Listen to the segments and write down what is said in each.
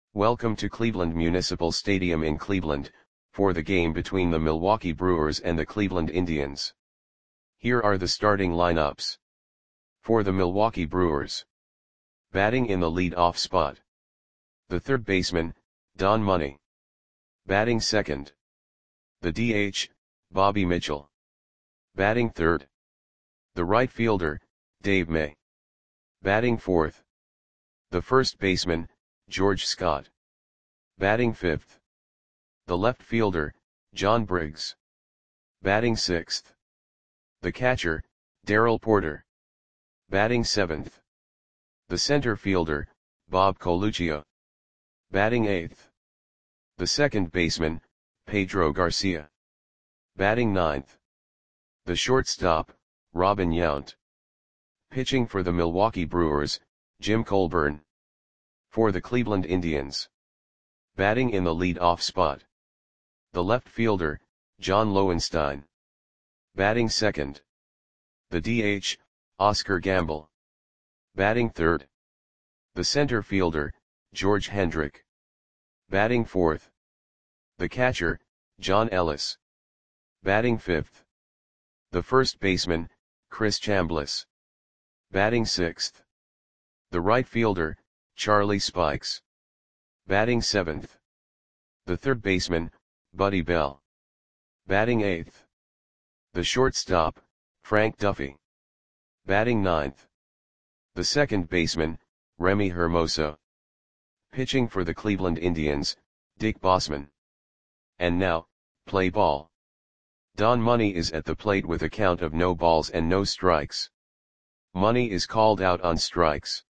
Welcome to Cleveland Municipal Stadium in Cleveland, for the game between the Milwaukee Brewers and the Cleveland Indians. Here are the starting lineups. For the Milwaukee Brewers. Batting in the lead-off spot. The third baseman, Don Money. Batting second. The DH, Bobby Mitchell. Batting third. The right fielder, Dave May. Batting fourth. The first baseman, George Scott. Batting fifth. The left fielder, John Briggs. Batting sixth. The catcher, Darrell Porter. Batting seventh. The center fielder, Bob Coluccio. Batting eighth. The second baseman, Pedro Garcia. Batting ninth. The shortstop, Robin Yount. Pitching for the Milwaukee Brewers, Jim Colburn. For the Cleveland Indians. Batting in the lead-off spot. The left fielder, John Lowenstein. Batting second. The DH, Oscar Gamble. Batting third. The center fielder, George Hendrick. Batting fourth. The catcher, John Ellis. Batting fifth. The first baseman, Chris Chambliss. Batting sixth. The right fielder, Charlie Spikes. Batting seventh. The third baseman, Buddy Bell. Batting eighth. The shortstop, Frank Duffy. Batting ninth. The second baseman, Remy Hermoso. Pitching for the Cleveland Indians, Dick Bossman. And now, play ball. Don Money is at the plate with a count of no balls and no strikes. Money is called out on strikes.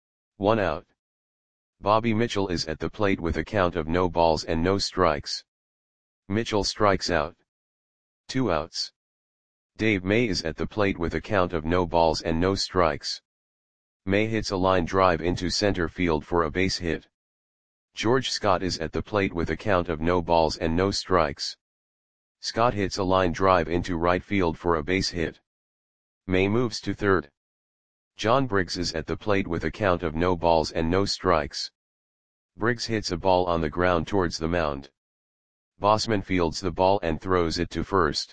1 out. Bobby Mitchell is at the plate with a count of no balls and no strikes. Mitchell strikes out. 2 outs. Dave May is at the plate with a count of no balls and no strikes. May hits a line drive into center field for a base hit. George Scott is at the plate with a count of no balls and no strikes. Scott hits a line drive into right field for a base hit. May moves to third. John Briggs is at the plate with a count of no balls and no strikes. Briggs hits a ball on the ground towards the mound. Bossman fields the ball and throws it to first.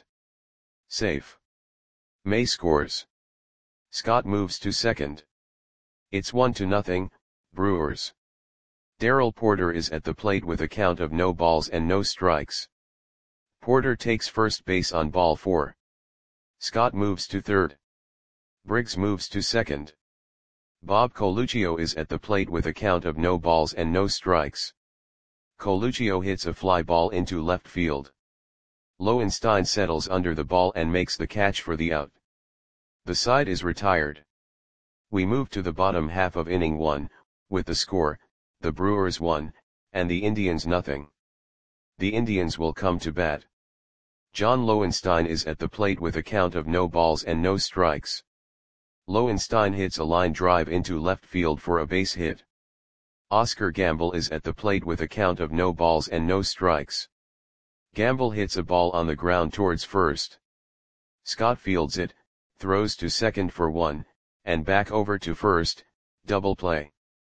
Safe. May scores. Scott moves to second. It's 1-0, Brewers. Darrell Porter is at the plate with a count of no balls and no strikes. Porter takes first base on ball 4. Scott moves to third. Briggs moves to second. Bob Coluccio is at the plate with a count of no balls and no strikes. Coluccio hits a fly ball into left field. Lowenstein settles under the ball and makes the catch for the out. The side is retired. We move to the bottom half of inning 1, with the score, the Brewers 1, and the Indians 0. The Indians will come to bat. John Lowenstein is at the plate with a count of no balls and no strikes. Lowenstein hits a line drive into left field for a base hit. Oscar Gamble is at the plate with a count of no balls and no strikes. Gamble hits a ball on the ground towards first. Scott fields it, throws to second for 1, and back over to first, double play.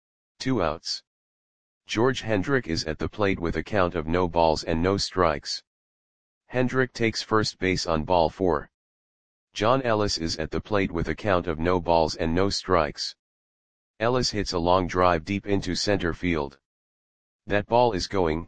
2 outs. George Hendrick is at the plate with a count of no balls and no strikes. Hendrick takes first base on ball 4. John Ellis is at the plate with a count of no balls and no strikes. Ellis hits a long drive deep into center field. That ball is gone.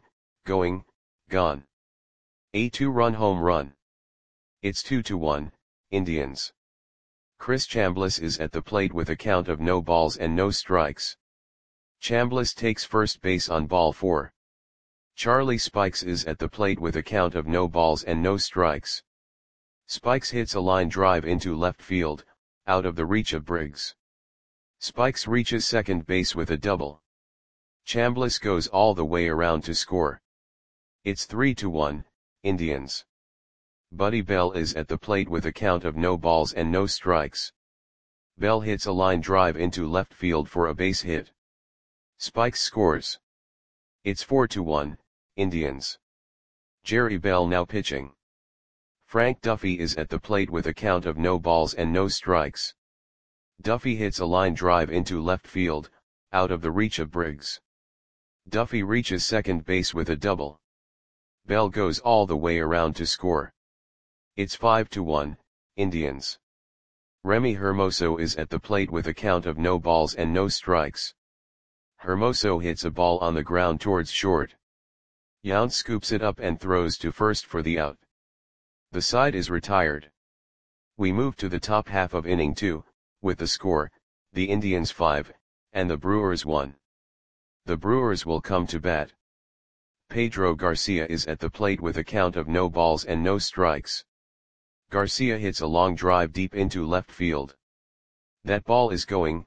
A 2-run home run. It's 2-1, Indians. Chris Chambliss is at the plate with a count of no balls and no strikes. Chambliss takes first base on ball 4. Charlie Spikes is at the plate with a count of no balls and no strikes. Spikes hits a line drive into left field, out of the reach of Briggs. Spikes reaches second base with a double. Chambliss goes all the way around to score. It's 3-1, Indians. Buddy Bell is at the plate with a count of no balls and no strikes. Bell hits a line drive into left field for a base hit. Spikes scores. It's 4-1, Indians. Jerry Bell now pitching. Frank Duffy is at the plate with a count of no balls and no strikes. Duffy hits a line drive into left field, out of the reach of Briggs. Duffy reaches second base with a double. Bell goes all the way around to score. It's 5-1, Indians. Remy Hermoso is at the plate with a count of no balls and no strikes. Hermoso hits a ball on the ground towards short. Yount scoops it up and throws to first for the out. The side is retired. We move to the top half of inning 2, with the score, the Indians 5, and the Brewers 1. The Brewers will come to bat. Pedro Garcia is at the plate with a count of no balls and no strikes. Garcia hits a long drive deep into left field. That ball is gone.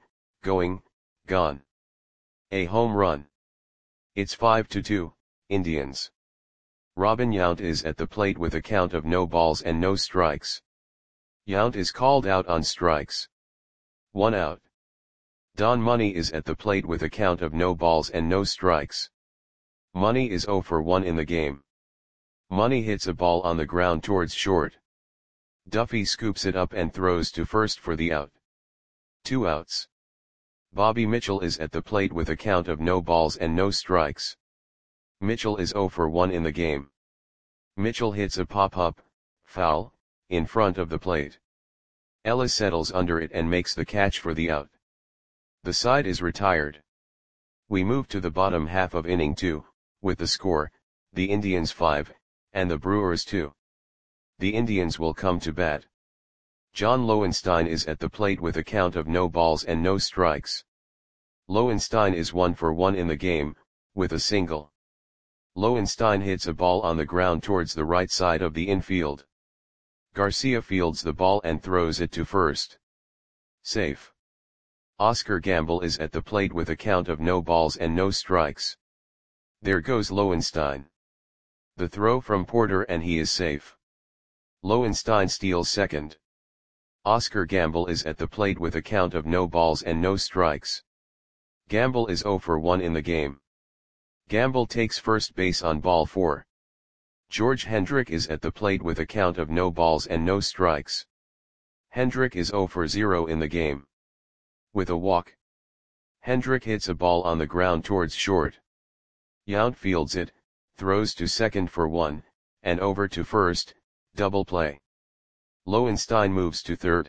A home run. It's 5-2, Indians. Robin Yount is at the plate with a count of no balls and no strikes. Yount is called out on strikes. 1 out. Don Money is at the plate with a count of no balls and no strikes. Money is 0 for 1 in the game. Money hits a ball on the ground towards short. Duffy scoops it up and throws to first for the out. 2 outs. Bobby Mitchell is at the plate with a count of no balls and no strikes. Mitchell is 0 for 1 in the game. Mitchell hits a pop-up, foul, in front of the plate. Ellis settles under it and makes the catch for the out. The side is retired. We move to the bottom half of inning 2, with the score, the Indians 5, and the Brewers 2. The Indians will come to bat. John Lowenstein is at the plate with a count of no balls and no strikes. Lowenstein is 1 for 1 in the game, with a single. Lowenstein hits a ball on the ground towards the right side of the infield. Garcia fields the ball and throws it to first. Safe. Oscar Gamble is at the plate with a count of no balls and no strikes. There goes Lowenstein. The throw from Porter and he is safe. Lowenstein steals second. Oscar Gamble is at the plate with a count of no balls and no strikes. Gamble is 0 for 1 in the game. Gamble takes first base on ball 4. George Hendrick is at the plate with a count of no balls and no strikes. Hendrick is 0 for 0 in the game. With a walk. Hendrick hits a ball on the ground towards short. Yount fields it, throws to second for 1, and over to first, double play. Lowenstein moves to third.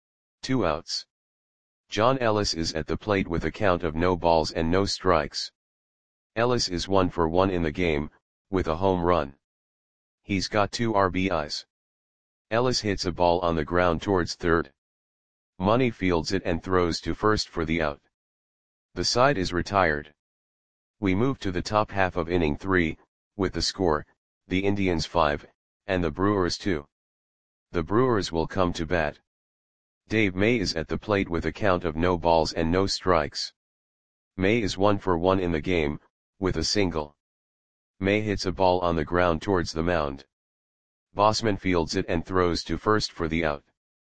2 outs. John Ellis is at the plate with a count of no balls and no strikes. Ellis is 1 for 1 in the game, with a home run. He's got 2 RBIs. Ellis hits a ball on the ground towards third. Money fields it and throws to first for the out. The side is retired. We move to the top half of inning 3, with the score, the Indians 5, and the Brewers 2. The Brewers will come to bat. Dave May is at the plate with a count of no balls and no strikes. May is 1 for 1 in the game, with a single. May hits a ball on the ground towards the mound. Bosman fields it and throws to first for the out.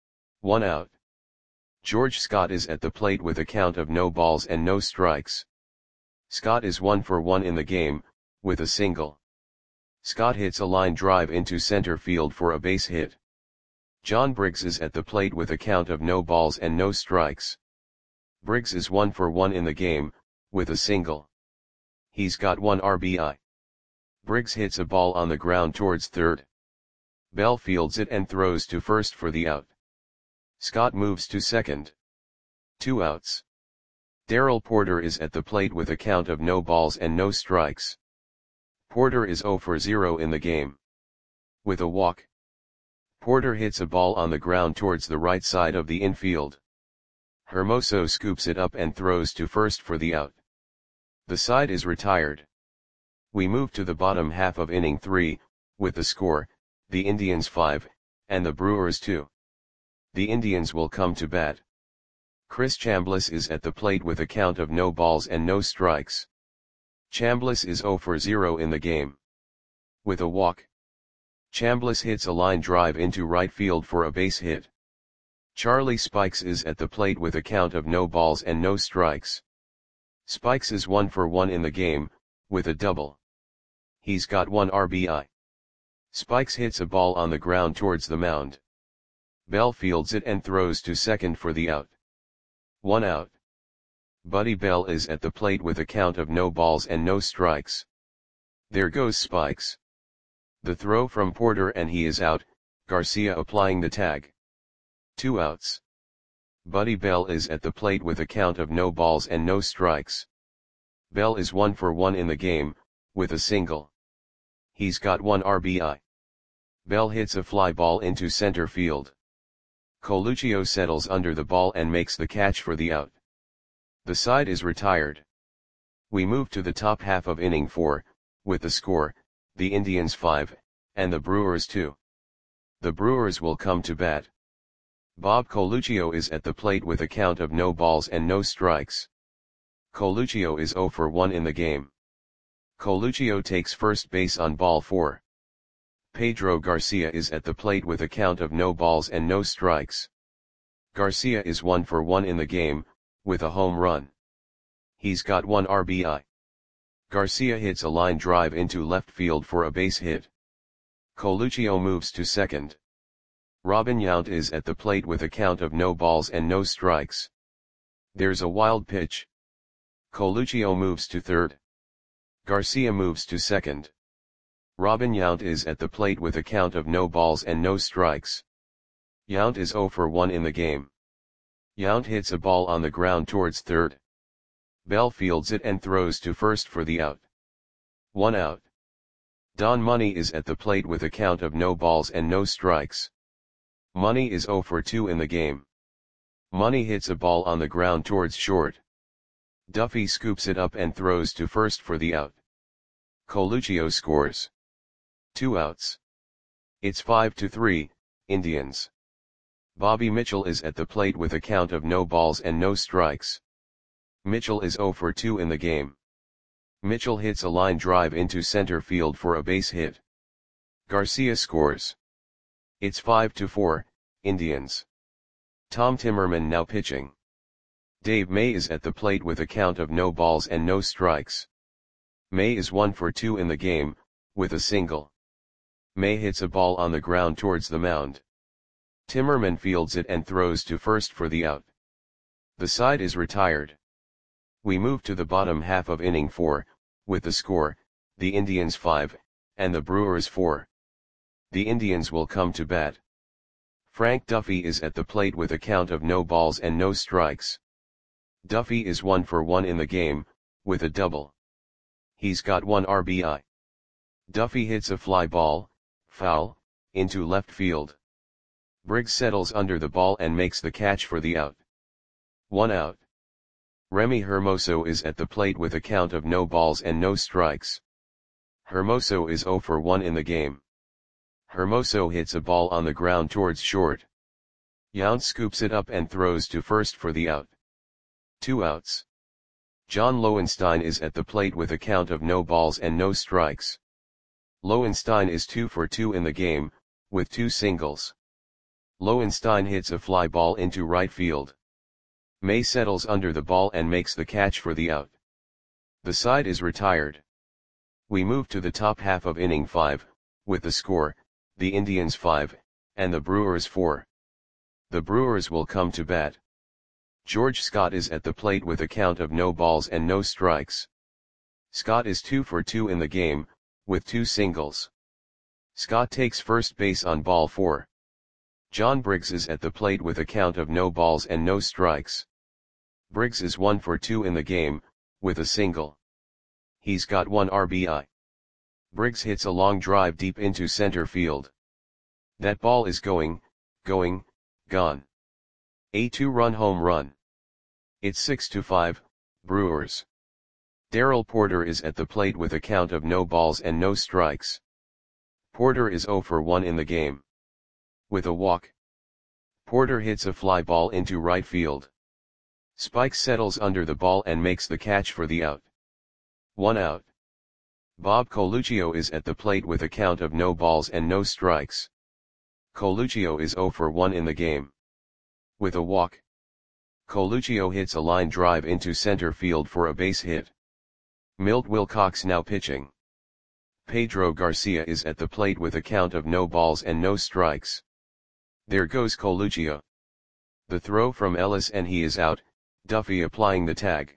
1 out. George Scott is at the plate with a count of no balls and no strikes. Scott is 1 for 1 in the game, with a single. Scott hits a line drive into center field for a base hit. John Briggs is at the plate with a count of no balls and no strikes. Briggs is 1 for 1 in the game, with a single. He's got 1 RBI. Briggs hits a ball on the ground towards third. Bell fields it and throws to first for the out. Scott moves to second. 2 outs. Darrell Porter is at the plate with a count of no balls and no strikes. Porter is 0 for 0 in the game. With a walk. Porter hits a ball on the ground towards the right side of the infield. Hermoso scoops it up and throws to first for the out. The side is retired. We move to the bottom half of inning 3, with the score, the Indians 5, and the Brewers 2. The Indians will come to bat. Chris Chambliss is at the plate with a count of no balls and no strikes. Chambliss is 0 for 0 in the game. With a walk. Chambliss hits a line drive into right field for a base hit. Charlie Spikes is at the plate with a count of no balls and no strikes. Spikes is 1 for 1 in the game, with a double. He's got 1 RBI. Spikes hits a ball on the ground towards the mound. Bell fields it and throws to second for the out. 1 out. Buddy Bell is at the plate with a count of no balls and no strikes. There goes Spikes. The throw from Porter and he is out, Garcia applying the tag. 2 outs. Buddy Bell is at the plate with a count of no balls and no strikes. Bell is 1 for 1 in the game, with a single. He's got 1 RBI. Bell hits a fly ball into center field. Coluccio settles under the ball and makes the catch for the out. The side is retired. We move to the top half of inning 4, with the score, the Indians 5, and the Brewers 2. The Brewers will come to bat. Bob Coluccio is at the plate with a count of no balls and no strikes. Coluccio is 0 for 1 in the game. Coluccio takes first base on ball 4. Pedro Garcia is at the plate with a count of no balls and no strikes. Garcia is 1 for 1 in the game, with a home run. He's got 1 RBI. Garcia hits a line drive into left field for a base hit. Coluccio moves to second. Robin Yount is at the plate with a count of no balls and no strikes. There's a wild pitch. Coluccio moves to third. Garcia moves to second. Robin Yount is at the plate with a count of no balls and no strikes. Yount is 0 for 1 in the game. Yount hits a ball on the ground towards third. Bell fields it and throws to first for the out. 1 out. Don Money is at the plate with a count of no balls and no strikes. Money is 0 for 2 in the game. Money hits a ball on the ground towards short. Duffy scoops it up and throws to first for the out. Coluccio scores. 2 outs. It's 5-3, Indians. Bobby Mitchell is at the plate with a count of no balls and no strikes. Mitchell is 0 for 2 in the game. Mitchell hits a line drive into center field for a base hit. Garcia scores. It's 5-4, Indians. Tom Timmerman now pitching. Dave May is at the plate with a count of no balls and no strikes. May is 1 for 2 in the game, with a single. May hits a ball on the ground towards the mound. Timmerman fields it and throws to first for the out. The side is retired. We move to the bottom half of inning 4, with the score, the Indians 5, and the Brewers 4. The Indians will come to bat. Frank Duffy is at the plate with a count of no balls and no strikes. Duffy is 1 for 1 in the game, with a double. He's got 1 RBI. Duffy hits a fly ball, foul, into left field. Briggs settles under the ball and makes the catch for the out. 1 out. Remy Hermoso is at the plate with a count of no balls and no strikes. Hermoso is 0 for 1 in the game. Hermoso hits a ball on the ground towards short. Yount scoops it up and throws to first for the out. 2 outs. John Lowenstein is at the plate with a count of no balls and no strikes. Lowenstein is 2 for 2 in the game, with 2 singles. Lowenstein hits a fly ball into right field. May settles under the ball and makes the catch for the out. The side is retired. We move to the top half of inning 5, with the score, the Indians 5, and the Brewers 4. The Brewers will come to bat. George Scott is at the plate with a count of no balls and no strikes. Scott is 2 for 2 in the game, with 2 singles. Scott takes first base on ball 4. John Briggs is at the plate with a count of no balls and no strikes. Briggs is 1 for 2 in the game, with a single. He's got 1 RBI. Briggs hits a long drive deep into center field. That ball is going, gone. A 2-run home run. It's 6-5, Brewers. Darrell Porter is at the plate with a count of no balls and no strikes. Porter is 0 for 1 in the game. With a walk. Porter hits a fly ball into right field. Spike settles under the ball and makes the catch for the out. 1 out. Bob Coluccio is at the plate with a count of no balls and no strikes. Coluccio is 0 for 1 in the game. With a walk. Coluccio hits a line drive into center field for a base hit. Milt Wilcox now pitching. Pedro Garcia is at the plate with a count of no balls and no strikes. There goes Coluccio. The throw from Ellis and he is out, Duffy applying the tag.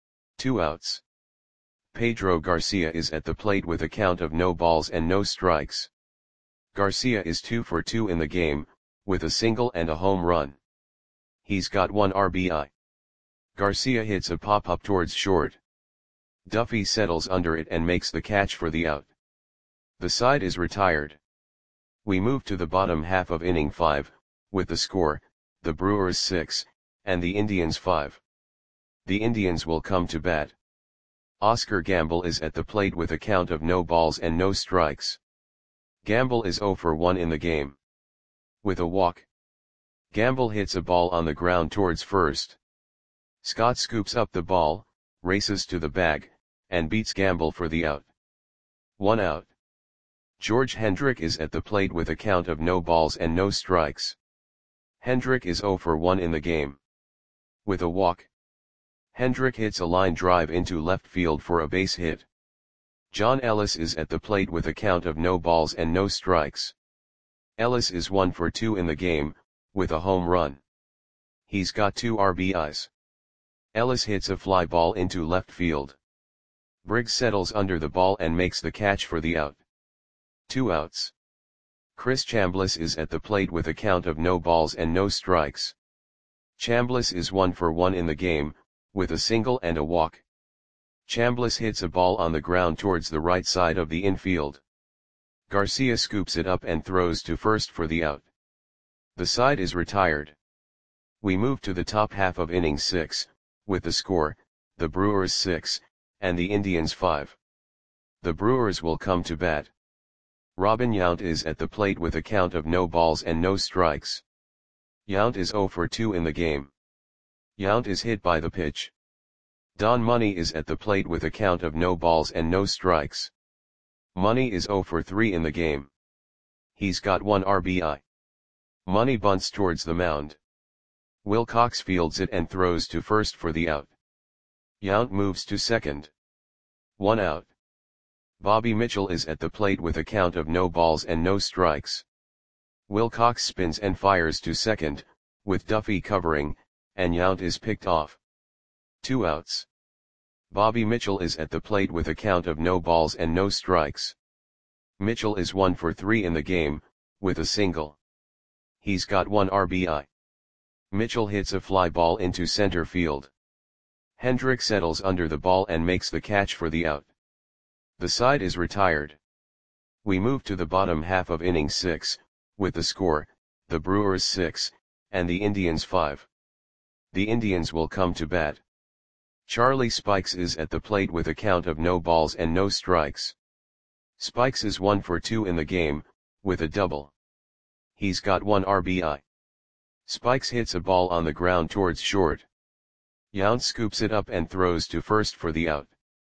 2 outs. Pedro Garcia is at the plate with a count of no balls and no strikes. Garcia is 2 for 2 in the game, with a single and a home run. He's got 1 RBI. Garcia hits a pop-up towards short. Duffy settles under it and makes the catch for the out. The side is retired. We move to the bottom half of inning 5, with the score, the Brewers 6, and the Indians 5. The Indians will come to bat. Oscar Gamble is at the plate with a count of no balls and no strikes. Gamble is 0 for 1 in the game. With a walk. Gamble hits a ball on the ground towards first. Scott scoops up the ball, races to the bag, and beats Gamble for the out. 1 out. George Hendrick is at the plate with a count of no balls and no strikes. Hendrick is 0 for 1 in the game. With a walk. Hendrick hits a line drive into left field for a base hit. John Ellis is at the plate with a count of no balls and no strikes. Ellis is 1 for 2 in the game, with a home run. He's got 2 RBIs. Ellis hits a fly ball into left field. Briggs settles under the ball and makes the catch for the out. 2 outs. Chris Chambliss is at the plate with a count of no balls and no strikes. Chambliss is 1 for 1 in the game, with a single and a walk. Chambliss hits a ball on the ground towards the right side of the infield. Garcia scoops it up and throws to first for the out. The side is retired. We move to the top half of inning 6, with the score, the Brewers 6, and the Indians 5. The Brewers will come to bat. Robin Yount is at the plate with a count of no balls and no strikes. Yount is 0 for 2 in the game. Yount is hit by the pitch. Don Money is at the plate with a count of no balls and no strikes. Money is 0 for 3 in the game. He's got 1 RBI. Money bunts towards the mound. Wilcox fields it and throws to first for the out. Yount moves to second. 1 out. Bobby Mitchell is at the plate with a count of no balls and no strikes. Wilcox spins and fires to second, with Duffy covering, and Yount is picked off. 2 outs. Bobby Mitchell is at the plate with a count of no balls and no strikes. Mitchell is 1 for 3 in the game, with a single. He's got 1 RBI. Mitchell hits a fly ball into center field. Hendrick settles under the ball and makes the catch for the out. The side is retired. We move to the bottom half of inning 6, with the score, the Brewers 6, and the Indians 5. The Indians will come to bat. Charlie Spikes is at the plate with a count of no balls and no strikes. Spikes is 1 for 2 in the game, with a double. He's got 1 RBI. Spikes hits a ball on the ground towards short. Yount scoops it up and throws to first for the out.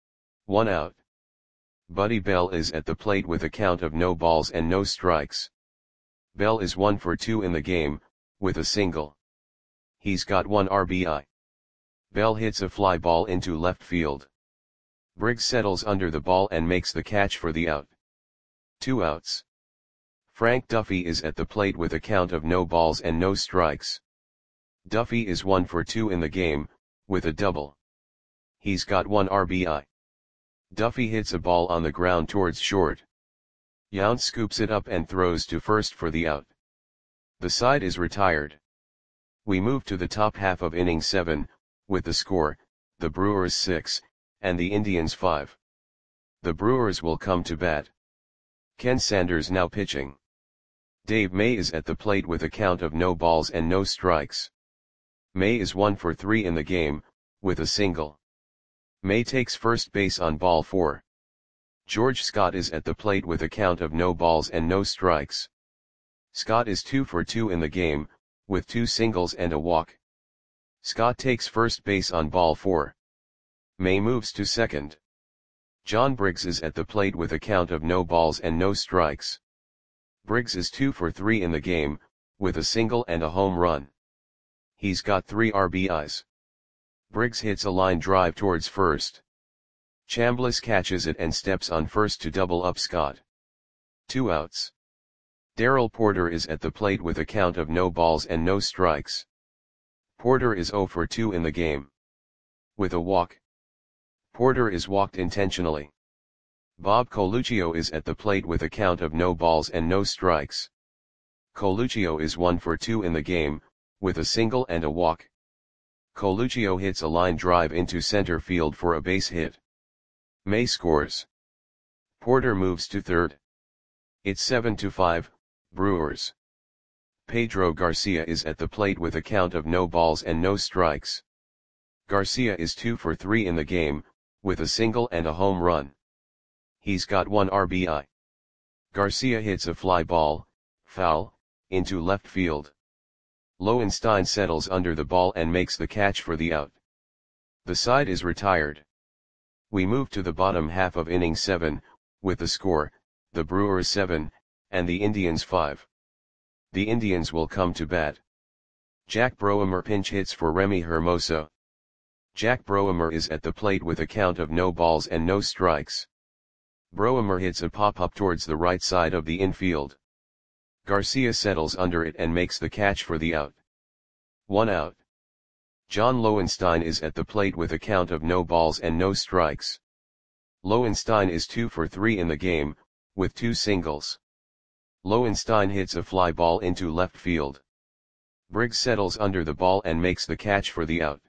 1 out. Buddy Bell is at the plate with a count of no balls and no strikes. Bell is 1 for 2 in the game, with a single. He's got 1 RBI. Bell hits a fly ball into left field. Briggs settles under the ball and makes the catch for the out. 2 outs. Frank Duffy is at the plate with a count of no balls and no strikes. Duffy is 1 for 2 in the game, with a double. He's got 1 RBI. Duffy hits a ball on the ground towards short. Yount scoops it up and throws to first for the out. The side is retired. We move to the top half of inning 7, with the score, the Brewers 6, and the Indians 5. The Brewers will come to bat. Ken Sanders now pitching. Dave May is at the plate with a count of no balls and no strikes. May is 1 for 3 in the game, with a single. May takes first base on ball 4. George Scott is at the plate with a count of no balls and no strikes. Scott is 2 for 2 in the game, with 2 singles and a walk. Scott takes first base on ball 4. May moves to second. John Briggs is at the plate with a count of no balls and no strikes. Briggs is 2 for 3 in the game, with a single and a home run. He's got 3 RBIs. Briggs hits a line drive towards first. Chambliss catches it and steps on first to double up Scott. 2 outs. Darrell Porter is at the plate with a count of no balls and no strikes. Porter is 0 for 2 in the game. With a walk. Porter is walked intentionally. Bob Coluccio is at the plate with a count of no balls and no strikes. Coluccio is 1 for 2 in the game, with a single and a walk. Coluccio hits a line drive into center field for a base hit. May scores. Porter moves to third. It's 7-5, Brewers. Pedro Garcia is at the plate with a count of no balls and no strikes. Garcia is 2 for 3 in the game, with a single and a home run. He's got 1 RBI. Garcia hits a fly ball, foul, into left field. Lowenstein settles under the ball and makes the catch for the out. The side is retired. We move to the bottom half of inning 7, with the score, the Brewers 7, and the Indians 5. The Indians will come to bat. Jack Broemer pinch hits for Remy Hermoso. Jack Broemer is at the plate with a count of no balls and no strikes. Broemer hits a pop-up towards the right side of the infield. Garcia settles under it and makes the catch for the out. 1 out. John Lowenstein is at the plate with a count of no balls and no strikes. Lowenstein is 2 for 3 in the game, with 2 singles. Lowenstein hits a fly ball into left field. Briggs settles under the ball and makes the catch for the out.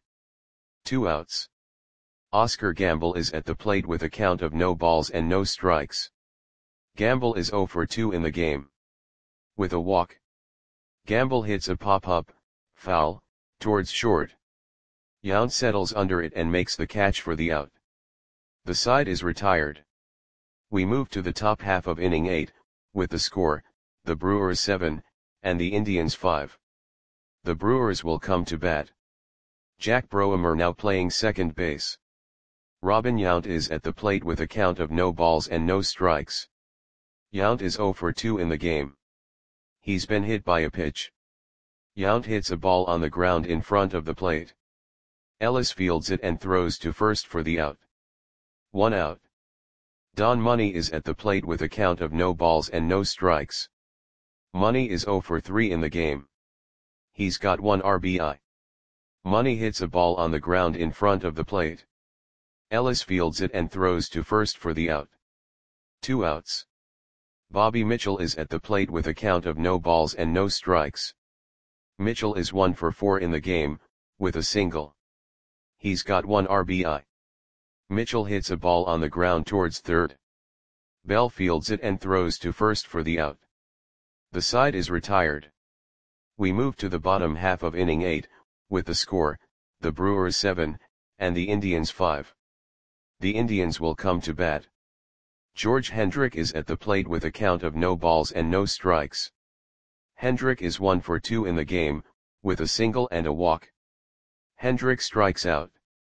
2 outs. Oscar Gamble is at the plate with a count of no balls and no strikes. Gamble is 0 for 2 in the game. With a walk. Gamble hits a pop-up, foul, towards short. Yount settles under it and makes the catch for the out. The side is retired. We move to the top half of inning 8, with the score, the Brewers 7, and the Indians 5. The Brewers will come to bat. Jack Broemer now playing second base. Robin Yount is at the plate with a count of no balls and no strikes. Yount is 0 for 2 in the game. He's been hit by a pitch. Yount hits a ball on the ground in front of the plate. Ellis fields it and throws to first for the out. 1 out. Don Money is at the plate with a count of no balls and no strikes. Money is 0 for 3 in the game. He's got 1 RBI. Money hits a ball on the ground in front of the plate. Ellis fields it and throws to first for the out. 2 outs. Bobby Mitchell is at the plate with a count of no balls and no strikes. Mitchell is 1 for 4 in the game, with a single. He's got 1 RBI. Mitchell hits a ball on the ground towards third. Bell fields it and throws to first for the out. The side is retired. We move to the bottom half of inning 8, with the score, the Brewers 7, and the Indians 5. The Indians will come to bat. George Hendrick is at the plate with a count of no balls and no strikes. Hendrick is 1 for 2 in the game, with a single and a walk. Hendrick strikes out.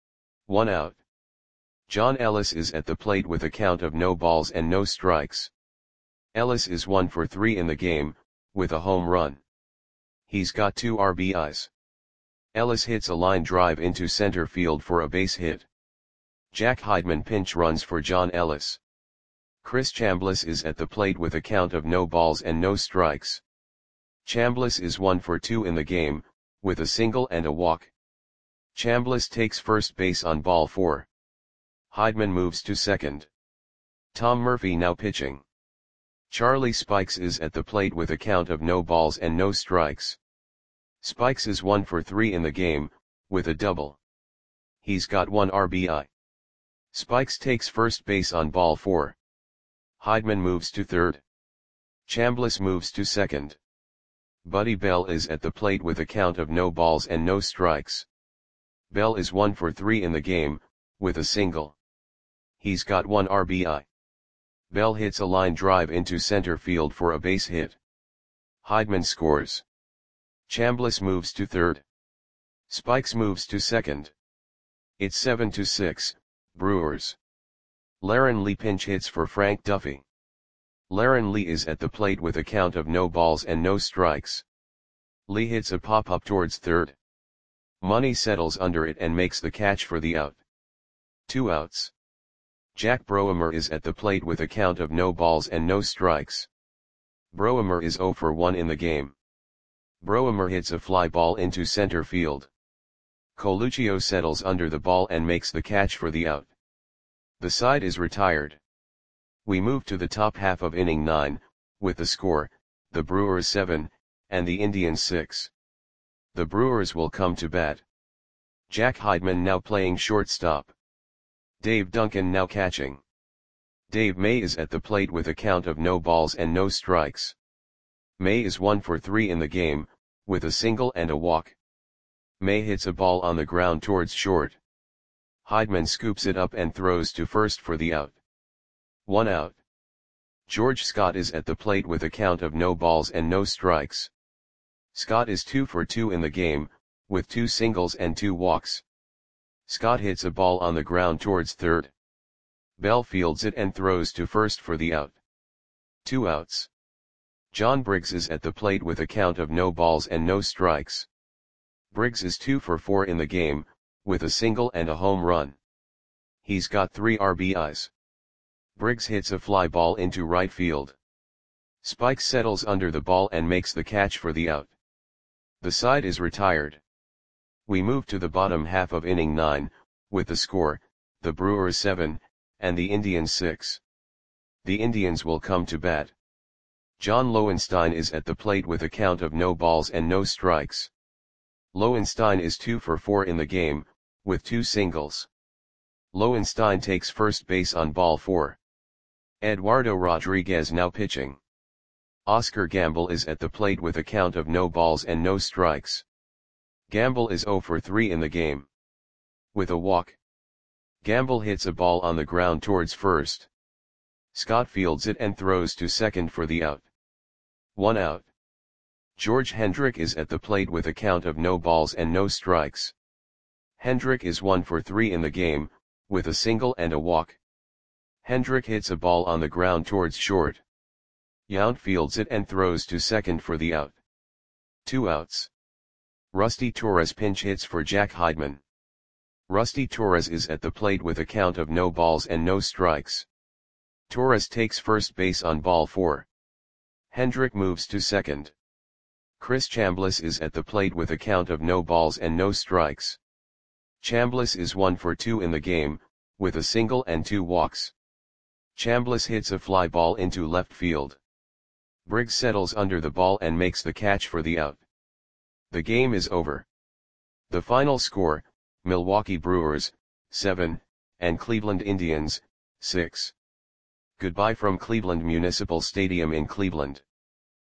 1 out. John Ellis is at the plate with a count of no balls and no strikes. Ellis is 1 for 3 in the game, with a home run. He's got 2 RBIs. Ellis hits a line drive into center field for a base hit. Jack Heidman pinch runs for John Ellis. Chris Chambliss is at the plate with a count of no balls and no strikes. Chambliss is 1 for 2 in the game, with a single and a walk. Chambliss takes first base on ball 4. Heidman moves to second. Tom Murphy now pitching. Charlie Spikes is at the plate with a count of no balls and no strikes. Spikes is 1 for 3 in the game, with a double. He's got 1 RBI. Spikes takes first base on ball 4. Heidman moves to third. Chambliss moves to second. Buddy Bell is at the plate with a count of no balls and no strikes. Bell is 1 for 3 in the game, with a single. He's got 1 RBI. Bell hits a line drive into center field for a base hit. Heidman scores. Chambliss moves to third. Spikes moves to second. It's 7-6, Brewers. Laren Lee pinch hits for Frank Duffy. Laren Lee is at the plate with a count of no balls and no strikes. Lee hits a pop-up towards third. Money settles under it and makes the catch for the out. 2 outs. Jack Broemer is at the plate with a count of no balls and no strikes. Broemer is 0 for 1 in the game. Broemer hits a fly ball into center field. Coluccio settles under the ball and makes the catch for the out. The side is retired. We move to the top half of inning 9, with the score, the Brewers 7, and the Indians 6. The Brewers will come to bat. Jack Heidman now playing shortstop. Dave Duncan now catching. Dave May is at the plate with a count of no balls and no strikes. May is 1 for 3 in the game, with a single and a walk. May hits a ball on the ground towards short. Heidman scoops it up and throws to first for the out. 1 out. George Scott is at the plate with a count of no balls and no strikes. Scott is 2 for 2 in the game, with 2 singles and 2 walks. Scott hits a ball on the ground towards third. Bell fields it and throws to first for the out. 2 outs. John Briggs is at the plate with a count of no balls and no strikes. Briggs is 2 for 4 in the game, with a single and a home run. He's got 3 RBIs. Briggs hits a fly ball into right field. Spike settles under the ball and makes the catch for the out. The side is retired. We move to the bottom half of inning 9, with the score, the Brewers 7, and the Indians 6. The Indians will come to bat. John Lowenstein is at the plate with a count of no balls and no strikes. Lowenstein is 2 for 4 in the game, with 2 singles. Lowenstein takes first base on ball 4. Eduardo Rodriguez now pitching. Oscar Gamble is at the plate with a count of no balls and no strikes. Gamble is 0 for 3 in the game. With a walk. Gamble hits a ball on the ground towards first. Scott fields it and throws to second for the out. 1 out. George Hendrick is at the plate with a count of no balls and no strikes. Hendrick is 1 for 3 in the game, with a single and a walk. Hendrick hits a ball on the ground towards short. Yount fields it and throws to second for the out. 2 outs. Rusty Torres pinch hits for Jack Heidman. Rusty Torres is at the plate with a count of no balls and no strikes. Torres takes first base on ball 4. Hendrick moves to second. Chris Chambliss is at the plate with a count of no balls and no strikes. Chambliss is 1 for 2 in the game, with a single and 2 walks. Chambliss hits a fly ball into left field. Briggs settles under the ball and makes the catch for the out. The game is over. The final score, Milwaukee Brewers, 7, and Cleveland Indians, 6. Goodbye from Cleveland Municipal Stadium in Cleveland.